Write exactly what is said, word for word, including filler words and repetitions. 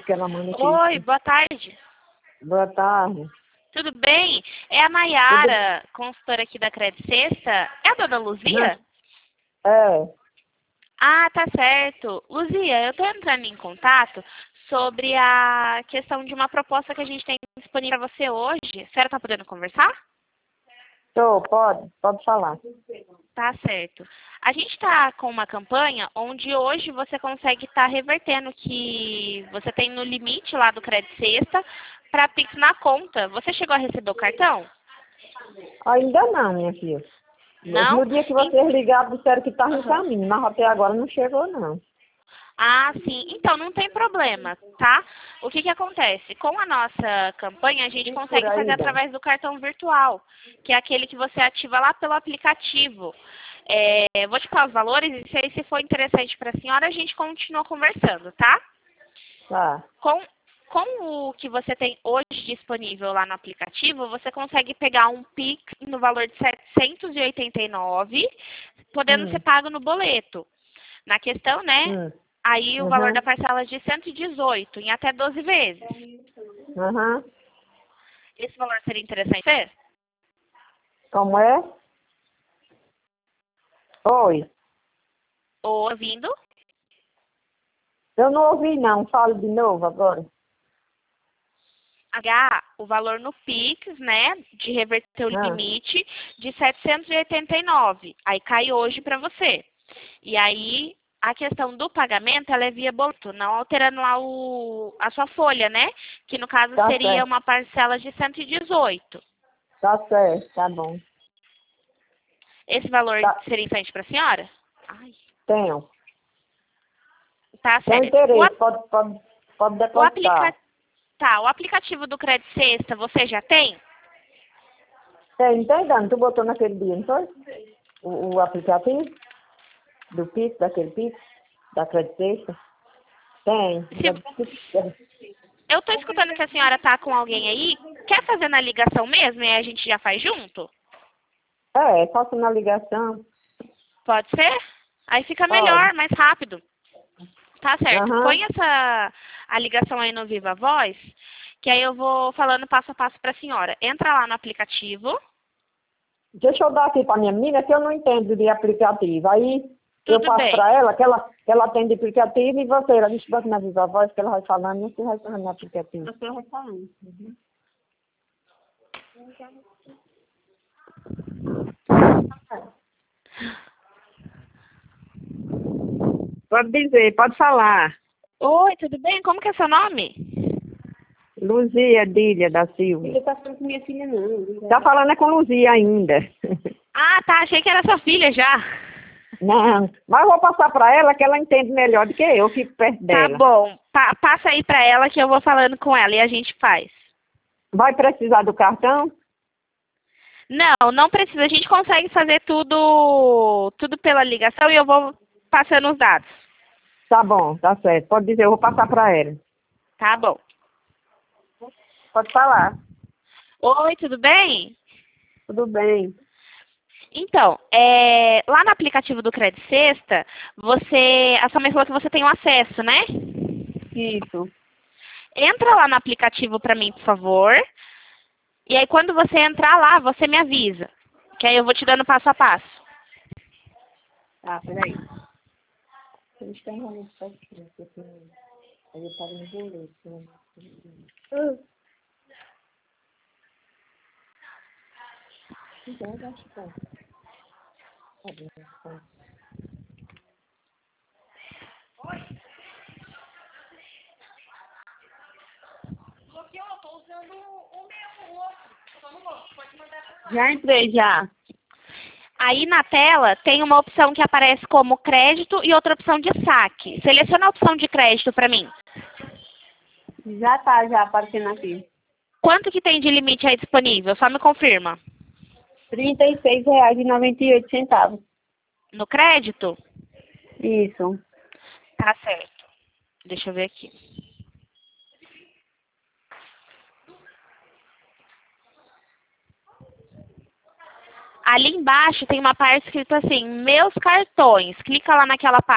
que ela manda aqui. Oi, boa tarde. Boa tarde. Tudo bem? É a Nayara, Tudo... consultora aqui da Credit Sexta. É a dona Luzia? Não. É. Ah, tá certo. Luzia, eu estou entrando em contato sobre a questão de uma proposta que a gente tem disponível para você hoje. A senhora está podendo conversar? Tô, pode, pode falar. Tá certo. A gente está com uma campanha onde hoje você consegue estar tá revertendo o que você tem no limite lá do Credit Sexta para Pix na conta. Você chegou a receber o cartão? Ainda não, minha filha. Não? No dia que vocês ligaram, disseram que estava uhum. no caminho, mas até agora não chegou, não. Ah, sim. Então, não tem problema, tá? O que que acontece? Com a nossa campanha, a gente E consegue aí, fazer através do cartão virtual, que é aquele que você ativa lá pelo aplicativo. É, vou te falar os valores e se, se for interessante para a senhora, a gente continua conversando, tá? Tá. Com, com o que você tem hoje disponível lá no aplicativo, você consegue pegar um Pix no valor de setecentos e oitenta e nove reais, podendo Hum. ser pago no boleto. Na questão, né? Hum. Aí o Uhum. valor da parcela é de cento e dezoito, em até doze vezes. Uhum. Esse valor seria interessante para você? Como é? Oi. Ouvindo? Eu não ouvi, não. Fala de novo agora. H, o valor no Pix, né, de reverter o Ah. limite, de setecentos e oitenta e nove. Aí cai hoje para você. E aí, a questão do pagamento, ela é via boleto, não alterando lá o, a sua folha, né? Que no caso Tá seria certo. uma parcela de cento e dezoito. Tá certo, tá bom. Esse valor Tá. seria interessante para a senhora? Ai. Tenho. Tá Tem certo. O, interesse, pode, pode, pode o, depositar. aplica... tá, o aplicativo do Credit Sexta, você já tem? Tem, tem, Dani. Tu botou naquele dia, não foi? O, o aplicativo do Pix, daquele Pix, da Credit Sexta? Tem. Se... Eu tô escutando que a senhora tá com alguém aí. Quer fazer na ligação mesmo e a gente já faz junto? É, faço na ligação. Pode ser? Aí fica Pode. melhor, mais rápido. Tá certo. Aham. Põe essa a ligação aí no Viva Voz, que aí eu vou falando passo a passo pra senhora. Entra lá no aplicativo. Deixa eu dar aqui pra minha menina que eu não entendo de aplicativo. Aí eu Tudo passo bem. pra ela, que ela, que ela tem de aplicativo e você, ela deixa eu botar na Viva Voz que ela vai falando e você vai falando no aplicativo. Você vai falando. Uhum. Pode dizer, pode falar. Oi, tudo bem? Como que é seu nome? Luzia Dília da Silva. Você tá falando com minha filha, não. Tá falando é com Luzia ainda. Ah, tá. Achei que era sua filha já. Não, mas eu vou passar pra ela que ela entende melhor do que eu, fico perto Tá dela. bom. Pa passa aí pra ela que eu vou falando com ela e a gente faz. Vai precisar do cartão? Não, não precisa. A gente consegue fazer tudo, tudo pela ligação e eu vou passando os dados. Tá bom, tá certo. Pode dizer, eu vou passar pra ela. Tá bom. Pode falar. Oi, tudo bem? Tudo bem. Então, é, lá no aplicativo do Credit Sexta, você, a sua mãe falou que você tem um acesso, né? Isso. Entra lá no aplicativo para mim, por favor. E aí, quando você entrar lá, você me avisa. Que aí eu vou te dando passo a passo. Ah, peraí. Eles têm realmente certinho, porque aí eu pago no boleto. Né? Então, eu acho que tá. Tá bem, tá. Já entrei, já. Aí na tela tem uma opção que aparece como crédito e outra opção de saque. Seleciona a opção de crédito para mim. Já tá, já aparecendo aqui. Quanto que tem de limite aí disponível? Só me confirma. trinta e seis reais e noventa e oito centavos. No crédito? Isso. Tá certo. Deixa eu ver aqui. Ali embaixo tem uma parte escrita assim, meus cartões. Clica lá naquela parte.